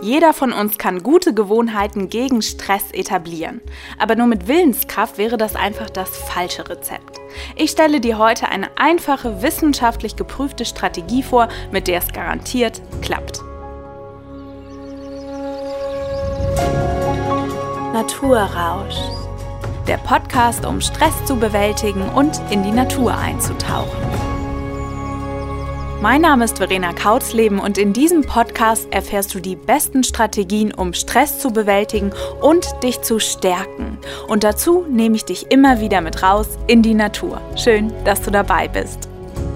Jeder von uns kann gute Gewohnheiten gegen Stress etablieren. Aber nur mit Willenskraft wäre das einfach das falsche Rezept. Ich stelle dir heute eine einfache, wissenschaftlich geprüfte Strategie vor, mit der es garantiert klappt. Naturrausch. Der Podcast, um Stress zu bewältigen und in die Natur einzutauchen. Mein Name ist Verena Kautsleben und in diesem Podcast erfährst du die besten Strategien, um Stress zu bewältigen und dich zu stärken. Und dazu nehme ich dich immer wieder mit raus in die Natur. Schön, dass du dabei bist.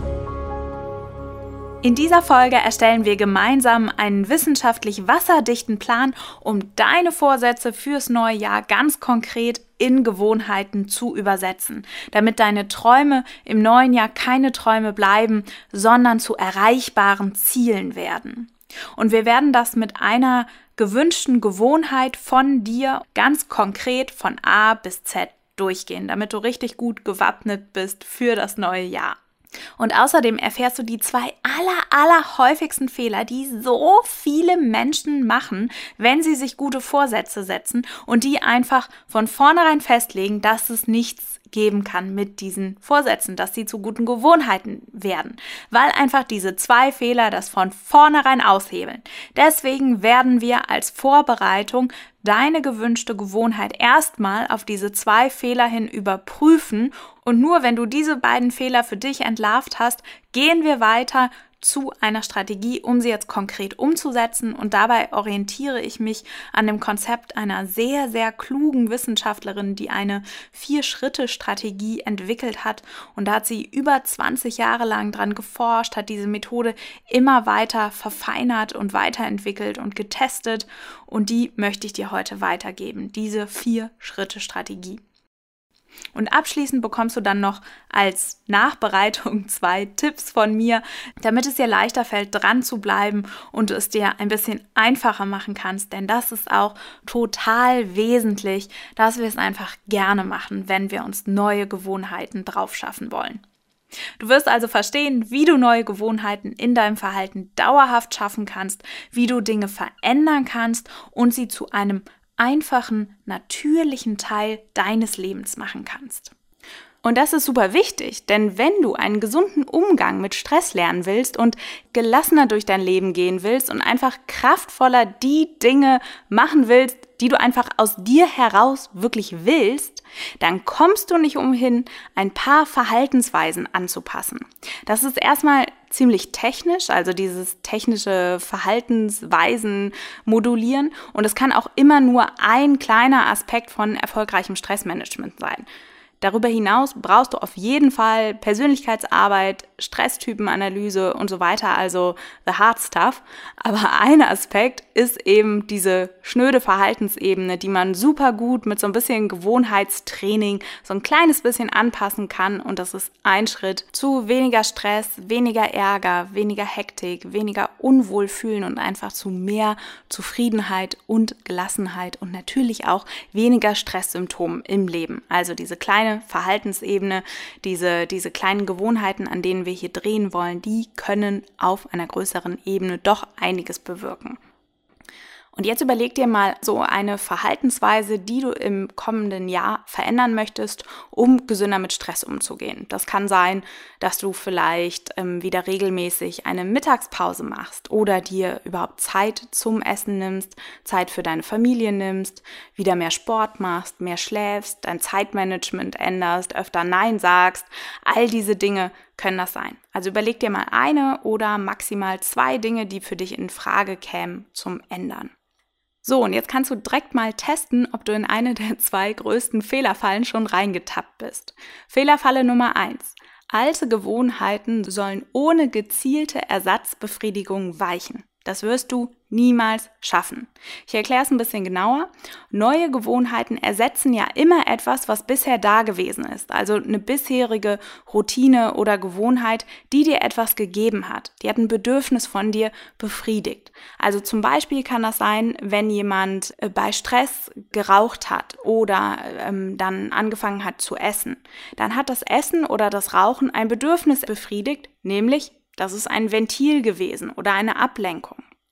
In dieser Folge erstellen wir gemeinsam einen wissenschaftlich wasserdichten Plan, um deine Vorsätze fürs neue Jahr ganz konkret in Gewohnheiten zu übersetzen, damit deine Träume im neuen Jahr keine Träume bleiben, sondern zu erreichbaren Zielen werden. Und wir werden das mit einer gewünschten Gewohnheit von dir ganz konkret von A bis Z durchgehen, damit du richtig gut gewappnet bist für das neue Jahr. Und außerdem erfährst du die zwei aller häufigsten Fehler, die so viele Menschen machen, wenn sie sich gute Vorsätze setzen und die einfach von vornherein festlegen, dass es nichts geben kann mit diesen Vorsätzen, dass sie zu guten Gewohnheiten werden, weil einfach diese zwei Fehler das von vornherein aushebeln. Deswegen werden wir als Vorbereitung deine gewünschte Gewohnheit erstmal auf diese zwei Fehler hin überprüfen und nur wenn du diese beiden Fehler für dich entlarvt hast, gehen wir weiter zu einer Strategie, um sie jetzt konkret umzusetzen und dabei orientiere ich mich an dem Konzept einer sehr, sehr klugen Wissenschaftlerin, die eine 4-Schritte-Strategie entwickelt hat und da hat sie über 20 Jahre lang dran geforscht, hat diese Methode immer weiter verfeinert und weiterentwickelt und getestet und die möchte ich dir heute weitergeben, diese 4-Schritte-Strategie. Und abschließend bekommst du dann noch als Nachbereitung 2 Tipps von mir, damit es dir leichter fällt, dran zu bleiben und du es dir ein bisschen einfacher machen kannst. Denn das ist auch total wesentlich, dass wir es einfach gerne machen, wenn wir uns neue Gewohnheiten drauf schaffen wollen. Du wirst also verstehen, wie du neue Gewohnheiten in deinem Verhalten dauerhaft schaffen kannst, wie du Dinge verändern kannst und sie zu einem einfachen, natürlichen Teil deines Lebens machen kannst. Und das ist super wichtig, denn wenn du einen gesunden Umgang mit Stress lernen willst und gelassener durch dein Leben gehen willst und einfach kraftvoller die Dinge machen willst, die du einfach aus dir heraus wirklich willst, dann kommst du nicht umhin, ein paar Verhaltensweisen anzupassen. Das ist erstmal ziemlich technisch, also dieses technische Verhaltensweisen modulieren und es kann auch immer nur ein kleiner Aspekt von erfolgreichem Stressmanagement sein. Darüber hinaus brauchst du auf jeden Fall Persönlichkeitsarbeit, Stresstypenanalyse und so weiter, also the hard stuff. Aber ein Aspekt ist eben diese schnöde Verhaltensebene, die man super gut mit so ein bisschen Gewohnheitstraining so ein kleines bisschen anpassen kann. Und das ist ein Schritt zu weniger Stress, weniger Ärger, weniger Hektik, weniger Unwohlfühlen und einfach zu mehr Zufriedenheit und Gelassenheit und natürlich auch weniger Stresssymptomen im Leben. Also diese kleine Verhaltensebene, diese kleinen Gewohnheiten, an denen wir hier drehen wollen, die können auf einer größeren Ebene doch einiges bewirken. Und jetzt überleg dir mal so eine Verhaltensweise, die du im kommenden Jahr verändern möchtest, um gesünder mit Stress umzugehen. Das kann sein, dass du vielleicht wieder regelmäßig eine Mittagspause machst oder dir überhaupt Zeit zum Essen nimmst, Zeit für deine Familie nimmst, wieder mehr Sport machst, mehr schläfst, dein Zeitmanagement änderst, öfter Nein sagst. All diese Dinge können das sein. Also überleg dir mal eine oder maximal 2 Dinge, die für dich in Frage kämen zum Ändern. So, und jetzt kannst du direkt mal testen, ob du in eine der 2 größten Fehlerfallen schon reingetappt bist. Fehlerfalle Nummer 1. Alte Gewohnheiten sollen ohne gezielte Ersatzbefriedigung weichen. Das wirst du niemals schaffen. Ich erkläre es ein bisschen genauer. Neue Gewohnheiten ersetzen ja immer etwas, was bisher da gewesen ist. Also eine bisherige Routine oder Gewohnheit, die dir etwas gegeben hat. Die hat ein Bedürfnis von dir befriedigt. Also zum Beispiel kann das sein, wenn jemand bei Stress geraucht hat oder dann angefangen hat zu essen. Dann hat das Essen oder das Rauchen ein Bedürfnis befriedigt, nämlich das ist ein Ventil gewesen oder eine Ablenkung.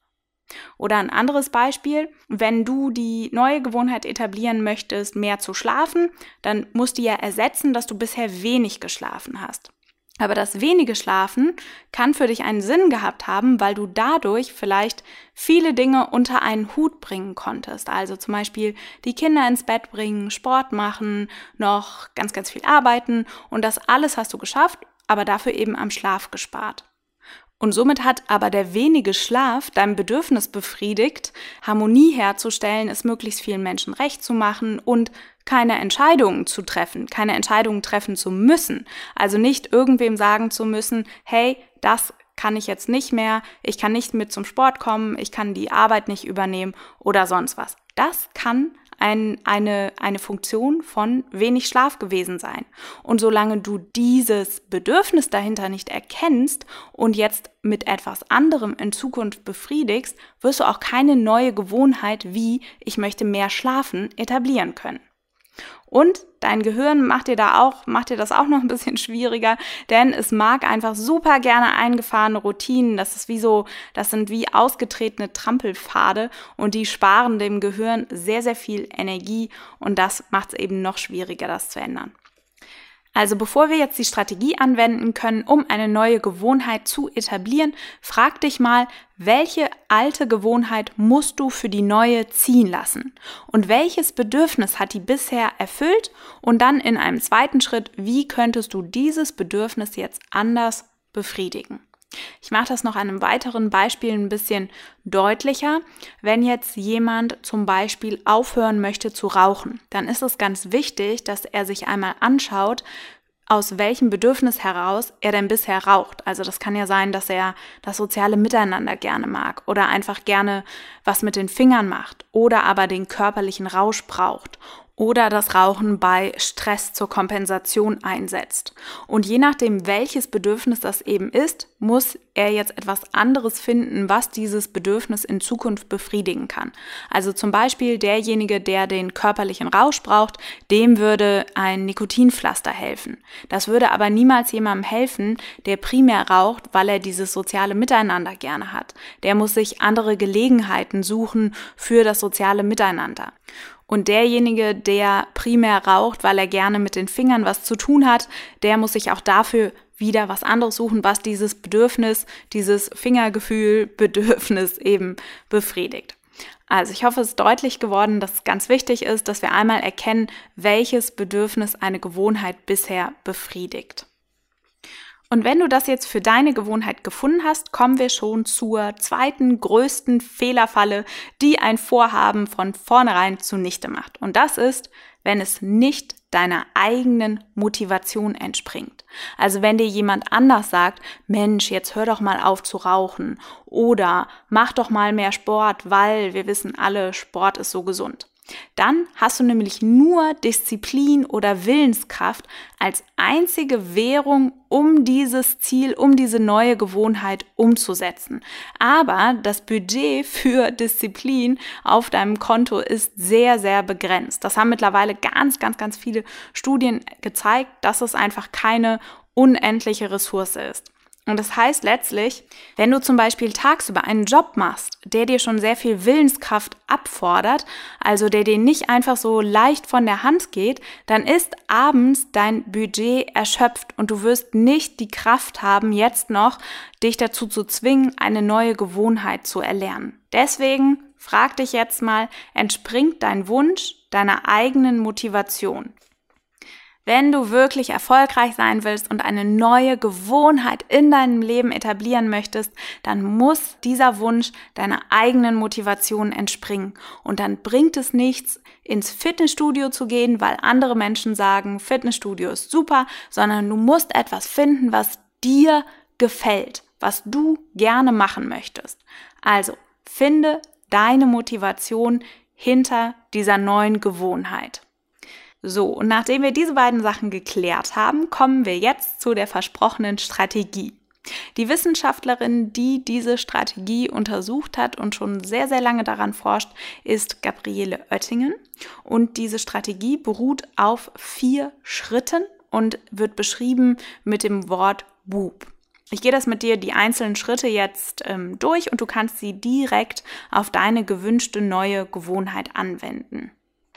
Oder ein anderes Beispiel, wenn du die neue Gewohnheit etablieren möchtest, mehr zu schlafen, dann musst du ja ersetzen, dass du bisher wenig geschlafen hast. Aber das wenige Schlafen kann für dich einen Sinn gehabt haben, weil du dadurch vielleicht viele Dinge unter einen Hut bringen konntest. Also zum Beispiel die Kinder ins Bett bringen, Sport machen, noch ganz, ganz viel arbeiten und das alles hast du geschafft, aber dafür eben am Schlaf gespart. Und somit hat aber der wenige Schlaf dein Bedürfnis befriedigt, Harmonie herzustellen, es möglichst vielen Menschen recht zu machen und keine Entscheidungen zu treffen, keine Entscheidungen treffen zu müssen. Also nicht irgendwem sagen zu müssen, hey, das kann ich jetzt nicht mehr, ich kann nicht mit zum Sport kommen, ich kann die Arbeit nicht übernehmen oder sonst was. Das kann eine Funktion von wenig Schlaf gewesen sein. Und solange du dieses Bedürfnis dahinter nicht erkennst und jetzt mit etwas anderem in Zukunft befriedigst, wirst du auch keine neue Gewohnheit wie ich möchte mehr schlafen etablieren können. Und dein Gehirn macht dir das auch noch ein bisschen schwieriger, denn es mag einfach super gerne eingefahrene Routinen. Das sind wie ausgetretene Trampelpfade und die sparen dem Gehirn sehr, sehr viel Energie und das macht es eben noch schwieriger, das zu ändern. Also bevor wir jetzt die Strategie anwenden können, um eine neue Gewohnheit zu etablieren, frag dich mal, welche alte Gewohnheit musst du für die neue ziehen lassen? Und welches Bedürfnis hat die bisher erfüllt? Und dann in einem zweiten Schritt, wie könntest du dieses Bedürfnis jetzt anders befriedigen? Ich mache das noch an einem weiteren Beispiel ein bisschen deutlicher. Wenn jetzt jemand zum Beispiel aufhören möchte zu rauchen, dann ist es ganz wichtig, dass er sich einmal anschaut, aus welchem Bedürfnis heraus er denn bisher raucht. Also das kann ja sein, dass er das soziale Miteinander gerne mag oder einfach gerne was mit den Fingern macht oder aber den körperlichen Rausch braucht. Oder das Rauchen bei Stress zur Kompensation einsetzt. Und je nachdem, welches Bedürfnis das eben ist, muss er jetzt etwas anderes finden, was dieses Bedürfnis in Zukunft befriedigen kann. Also zum Beispiel derjenige, der den körperlichen Rausch braucht, dem würde ein Nikotinpflaster helfen. Das würde aber niemals jemandem helfen, der primär raucht, weil er dieses soziale Miteinander gerne hat. Der muss sich andere Gelegenheiten suchen für das soziale Miteinander. Und derjenige, der primär raucht, weil er gerne mit den Fingern was zu tun hat, der muss sich auch dafür wieder was anderes suchen, was dieses Bedürfnis, dieses Fingergefühl-Bedürfnis eben befriedigt. Also ich hoffe, es ist deutlich geworden, dass es ganz wichtig ist, dass wir einmal erkennen, welches Bedürfnis eine Gewohnheit bisher befriedigt. Und wenn du das jetzt für deine Gewohnheit gefunden hast, kommen wir schon zur zweiten größten Fehlerfalle, die ein Vorhaben von vornherein zunichte macht. Und das ist, wenn es nicht deiner eigenen Motivation entspringt. Also wenn dir jemand anders sagt, Mensch, jetzt hör doch mal auf zu rauchen oder mach doch mal mehr Sport, weil wir wissen alle, Sport ist so gesund. Dann hast du nämlich nur Disziplin oder Willenskraft als einzige Währung, um dieses Ziel, um diese neue Gewohnheit umzusetzen. Aber das Budget für Disziplin auf deinem Konto ist sehr, sehr begrenzt. Das haben mittlerweile ganz, ganz, ganz viele Studien gezeigt, dass es einfach keine unendliche Ressource ist. Und das heißt letztlich, wenn du zum Beispiel tagsüber einen Job machst, der dir schon sehr viel Willenskraft abfordert, also der dir nicht einfach so leicht von der Hand geht, dann ist abends dein Budget erschöpft und du wirst nicht die Kraft haben, jetzt noch dich dazu zu zwingen, eine neue Gewohnheit zu erlernen. Deswegen frag dich jetzt mal, entspringt dein Wunsch deiner eigenen Motivation? Wenn du wirklich erfolgreich sein willst und eine neue Gewohnheit in deinem Leben etablieren möchtest, dann muss dieser Wunsch deiner eigenen Motivation entspringen. Und dann bringt es nichts, ins Fitnessstudio zu gehen, weil andere Menschen sagen, Fitnessstudio ist super, sondern du musst etwas finden, was dir gefällt, was du gerne machen möchtest. Also finde deine Motivation hinter dieser neuen Gewohnheit. So, und nachdem wir diese beiden Sachen geklärt haben, kommen wir jetzt zu der versprochenen Strategie. Die Wissenschaftlerin, die diese Strategie untersucht hat und schon sehr, sehr lange daran forscht, ist Gabriele Oettingen. Und diese Strategie beruht auf 4 Schritten und wird beschrieben mit dem Wort WOOP. Ich gehe das mit dir die einzelnen Schritte jetzt durch und du kannst sie direkt auf deine gewünschte neue Gewohnheit anwenden.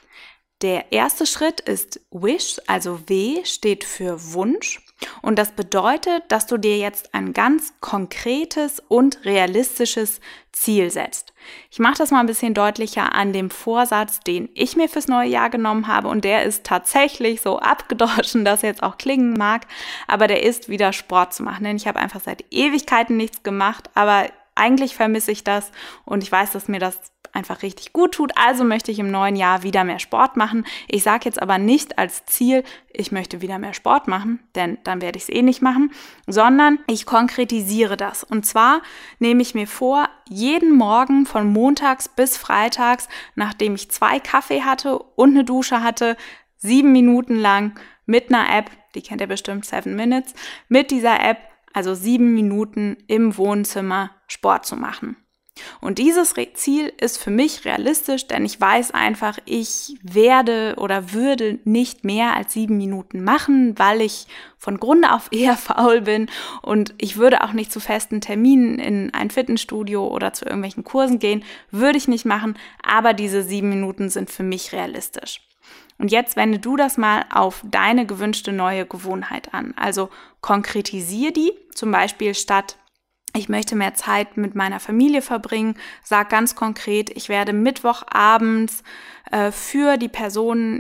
Der erste Schritt ist Wish, also W steht für Wunsch. Und das bedeutet, dass du dir jetzt ein ganz konkretes und realistisches Ziel setzt. Ich mache das mal ein bisschen deutlicher an dem Vorsatz, den ich mir fürs neue Jahr genommen habe. Und der ist tatsächlich so abgedroschen, dass er jetzt auch klingen mag. Aber der ist, wieder Sport zu machen. Denn ich habe einfach seit Ewigkeiten nichts gemacht. Aber eigentlich vermisse ich das und ich weiß, dass mir das einfach richtig gut tut. Also möchte ich im neuen Jahr wieder mehr Sport machen. Ich sage jetzt aber nicht als Ziel, ich möchte wieder mehr Sport machen, denn dann werde ich es eh nicht machen, sondern ich konkretisiere das. Und zwar nehme ich mir vor, jeden Morgen von montags bis freitags, nachdem ich 2 Kaffee hatte und eine Dusche hatte, 7 Minuten lang mit einer App, die kennt ihr bestimmt, 7 Minutes, mit dieser App, also 7 Minuten im Wohnzimmer Sport zu machen. Und dieses Ziel ist für mich realistisch, denn ich weiß einfach, ich werde oder würde nicht mehr als 7 Minuten machen, weil ich von Grunde auf eher faul bin und ich würde auch nicht zu festen Terminen in ein Fitnessstudio oder zu irgendwelchen Kursen gehen, würde ich nicht machen, aber diese 7 Minuten sind für mich realistisch. Und jetzt wende du das mal auf deine gewünschte neue Gewohnheit an. Also konkretisiere die, zum Beispiel statt ich möchte mehr Zeit mit meiner Familie verbringen, sag ganz konkret, ich werde Mittwochabends für die Person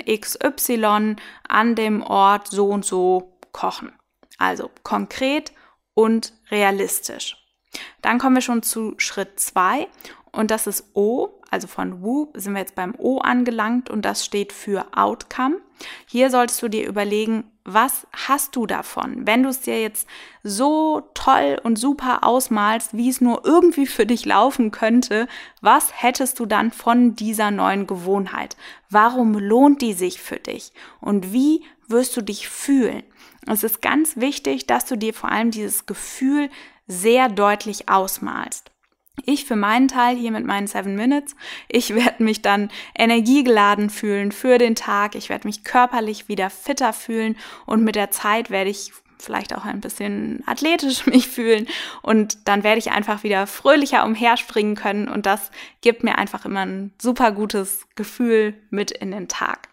XY an dem Ort so und so kochen. Also konkret und realistisch. Dann kommen wir schon zu Schritt 2 und das ist O, also von WOO sind wir jetzt beim O angelangt und das steht für Outcome. Hier solltest du dir überlegen, was hast du davon? Wenn du es dir jetzt so toll und super ausmalst, wie es nur irgendwie für dich laufen könnte, was hättest du dann von dieser neuen Gewohnheit? Warum lohnt die sich für dich? Und wie wirst du dich fühlen? Es ist ganz wichtig, dass du dir vor allem dieses Gefühl sehr deutlich ausmalst. Ich für meinen Teil hier mit meinen 7 Minutes, ich werde mich dann energiegeladen fühlen für den Tag, ich werde mich körperlich wieder fitter fühlen und mit der Zeit werde ich vielleicht auch ein bisschen athletisch mich fühlen und dann werde ich einfach wieder fröhlicher umherspringen können und das gibt mir einfach immer ein super gutes Gefühl mit in den Tag.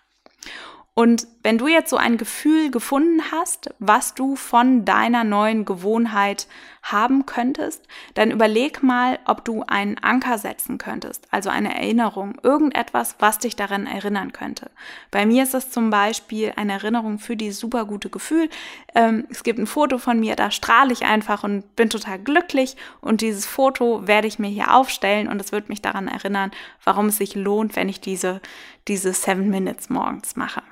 Und wenn du jetzt so ein Gefühl gefunden hast, was du von deiner neuen Gewohnheit haben könntest, dann überleg mal, ob du einen Anker setzen könntest, also eine Erinnerung, irgendetwas, was dich daran erinnern könnte. Bei mir ist es zum Beispiel eine Erinnerung für dieses super gute Gefühl. Es gibt ein Foto von mir, da strahle ich einfach und bin total glücklich und dieses Foto werde ich mir hier aufstellen und es wird mich daran erinnern, warum es sich lohnt, wenn ich diese 7 Minutes morgens mache.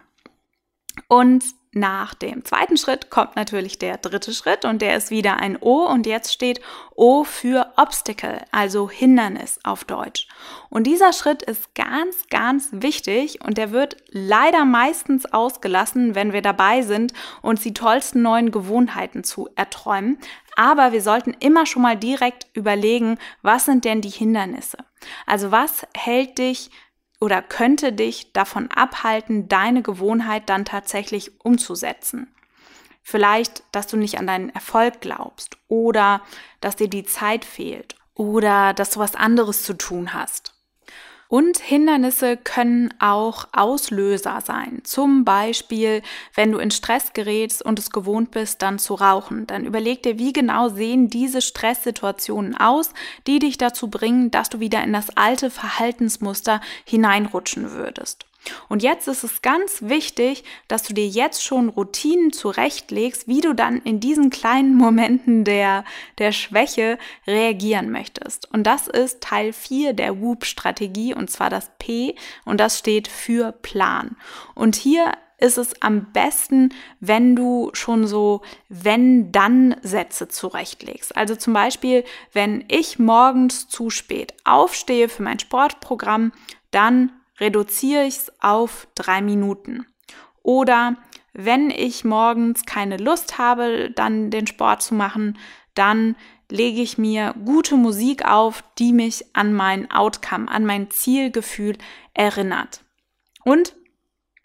Und nach dem zweiten Schritt kommt natürlich der dritte Schritt und der ist wieder ein O und jetzt steht O für Obstacle, also Hindernis auf Deutsch. Und dieser Schritt ist ganz, ganz wichtig und der wird leider meistens ausgelassen, wenn wir dabei sind, uns die tollsten neuen Gewohnheiten zu erträumen. Aber wir sollten immer schon mal direkt überlegen, was sind denn die Hindernisse? Also was hält dich oder könnte dich davon abhalten, deine Gewohnheit dann tatsächlich umzusetzen. Vielleicht, dass du nicht an deinen Erfolg glaubst oder dass dir die Zeit fehlt oder dass du was anderes zu tun hast. Und Hindernisse können auch Auslöser sein. Zum Beispiel, wenn du in Stress gerätst und es gewohnt bist, dann zu rauchen. Dann überleg dir, wie genau sehen diese Stresssituationen aus, die dich dazu bringen, dass du wieder in das alte Verhaltensmuster hineinrutschen würdest. Und jetzt ist es ganz wichtig, dass du dir jetzt schon Routinen zurechtlegst, wie du dann in diesen kleinen Momenten der Schwäche reagieren möchtest. Und das ist Teil 4 der WOOP-Strategie und zwar das P und das steht für Plan. Und hier ist es am besten, wenn du schon so Wenn-Dann-Sätze zurechtlegst. Also zum Beispiel, wenn ich morgens zu spät aufstehe für mein Sportprogramm, dann reduziere ich es auf 3 Minuten. Oder wenn ich morgens keine Lust habe, dann den Sport zu machen, dann lege ich mir gute Musik auf, die mich an mein Outcome, an mein Zielgefühl erinnert. Und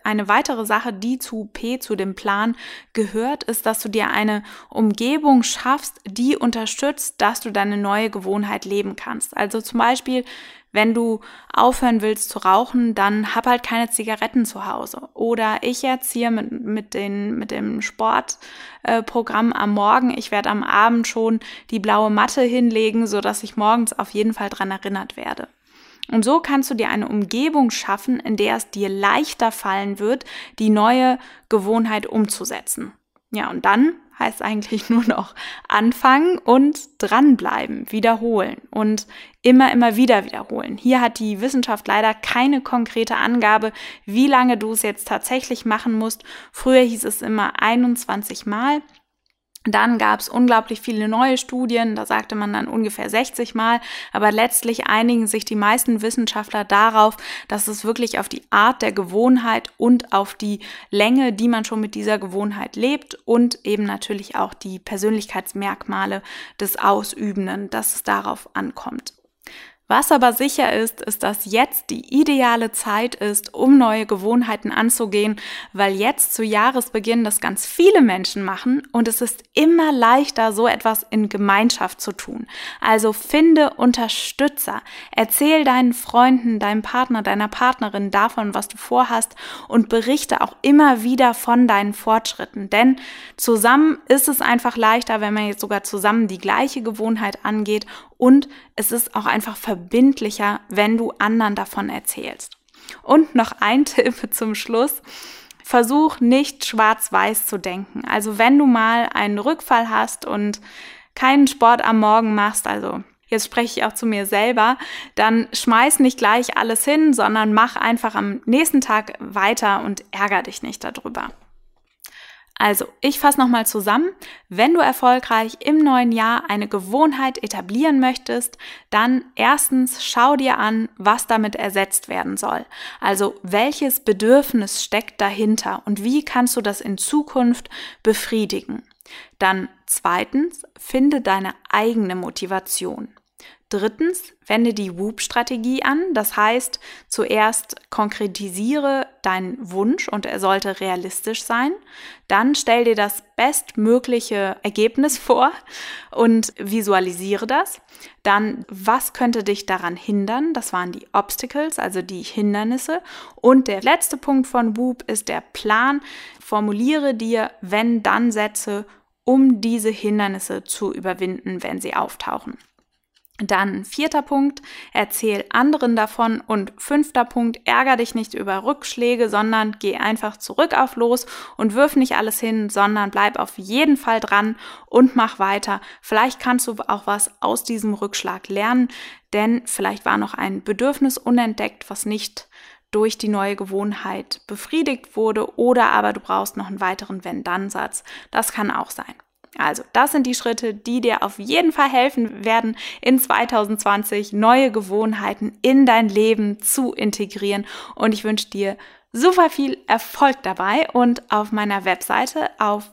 eine weitere Sache, die zu dem Plan gehört, ist, dass du dir eine Umgebung schaffst, die unterstützt, dass du deine neue Gewohnheit leben kannst. Also zum Beispiel, wenn du aufhören willst zu rauchen, dann hab halt keine Zigaretten zu Hause. Oder ich jetzt hier mit dem Sportprogramm am Morgen, ich werde am Abend schon die blaue Matte hinlegen, sodass ich morgens auf jeden Fall dran erinnert werde. Und so kannst du dir eine Umgebung schaffen, in der es dir leichter fallen wird, die neue Gewohnheit umzusetzen. Ja, und dann heißt eigentlich nur noch anfangen und dranbleiben, wiederholen und immer wieder wiederholen. Hier hat die Wissenschaft leider keine konkrete Angabe, wie lange du es jetzt tatsächlich machen musst. Früher hieß es immer 21 Mal. Dann gab es unglaublich viele neue Studien, da sagte man dann ungefähr 60 Mal, aber letztlich einigen sich die meisten Wissenschaftler darauf, dass es wirklich auf die Art der Gewohnheit und auf die Länge, die man schon mit dieser Gewohnheit lebt und eben natürlich auch die Persönlichkeitsmerkmale des Ausübenden, dass es darauf ankommt. Was aber sicher ist, ist, dass jetzt die ideale Zeit ist, um neue Gewohnheiten anzugehen, weil jetzt zu Jahresbeginn das ganz viele Menschen machen und es ist immer leichter, so etwas in Gemeinschaft zu tun. Also finde Unterstützer, erzähl deinen Freunden, deinem Partner, deiner Partnerin davon, was du vorhast und berichte auch immer wieder von deinen Fortschritten, denn zusammen ist es einfach leichter, wenn man jetzt sogar zusammen die gleiche Gewohnheit angeht. Und es ist auch einfach verbindlicher, wenn du anderen davon erzählst. Und noch ein Tipp zum Schluss. Versuch nicht schwarz-weiß zu denken. Also wenn du mal einen Rückfall hast und keinen Sport am Morgen machst, also jetzt spreche ich auch zu mir selber, dann schmeiß nicht gleich alles hin, sondern mach einfach am nächsten Tag weiter und ärger dich nicht darüber. Also, ich fasse nochmal zusammen. Wenn du erfolgreich im neuen Jahr eine Gewohnheit etablieren möchtest, dann erstens schau dir an, was damit ersetzt werden soll. Also, welches Bedürfnis steckt dahinter und wie kannst du das in Zukunft befriedigen? Dann zweitens, finde deine eigene Motivation. Drittens, wende die WOOP-Strategie an, das heißt, zuerst konkretisiere deinen Wunsch und er sollte realistisch sein. Dann stell dir das bestmögliche Ergebnis vor und visualisiere das. Dann, was könnte dich daran hindern? Das waren die Obstacles, also die Hindernisse. Und der letzte Punkt von WOOP ist der Plan. Formuliere dir Wenn-Dann-Sätze, um diese Hindernisse zu überwinden, wenn sie auftauchen. Dann 4. Punkt, erzähl anderen davon und 5. Punkt, ärger dich nicht über Rückschläge, sondern geh einfach zurück auf los und wirf nicht alles hin, sondern bleib auf jeden Fall dran und mach weiter. Vielleicht kannst du auch was aus diesem Rückschlag lernen, denn vielleicht war noch ein Bedürfnis unentdeckt, was nicht durch die neue Gewohnheit befriedigt wurde oder aber du brauchst noch einen weiteren Wenn-Dann-Satz. Das kann auch sein. Also, das sind die Schritte, die dir auf jeden Fall helfen werden, in 2020 neue Gewohnheiten in dein Leben zu integrieren. Und ich wünsche dir super viel Erfolg dabei. Und auf meiner Webseite auf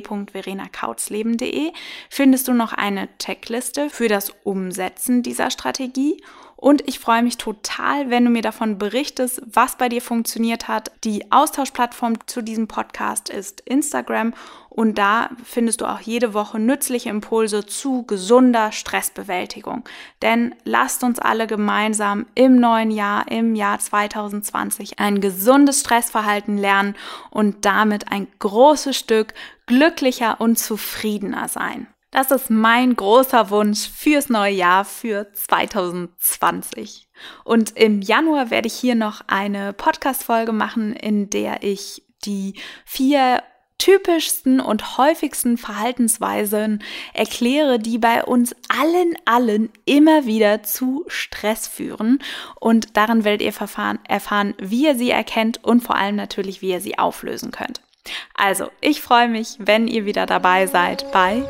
www.verenakautzleben.de findest du noch eine Checkliste für das Umsetzen dieser Strategie. Und ich freue mich total, wenn du mir davon berichtest, was bei dir funktioniert hat. Die Austauschplattform zu diesem Podcast ist Instagram und da findest du auch jede Woche nützliche Impulse zu gesunder Stressbewältigung. Denn lasst uns alle gemeinsam im neuen Jahr, im Jahr 2020, ein gesundes Stressverhalten lernen und damit ein großes Stück glücklicher und zufriedener sein. Das ist mein großer Wunsch fürs neue Jahr, für 2020. Und im Januar werde ich hier noch eine Podcast-Folge machen, in der ich die 4 typischsten und häufigsten Verhaltensweisen erkläre, die bei uns allen immer wieder zu Stress führen. Und darin werdet ihr erfahren, wie ihr sie erkennt und vor allem natürlich, wie ihr sie auflösen könnt. Also, ich freue mich, wenn ihr wieder dabei seid bei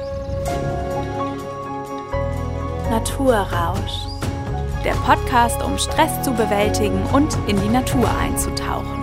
Naturrausch, der Podcast, um Stress zu bewältigen und in die Natur einzutauchen.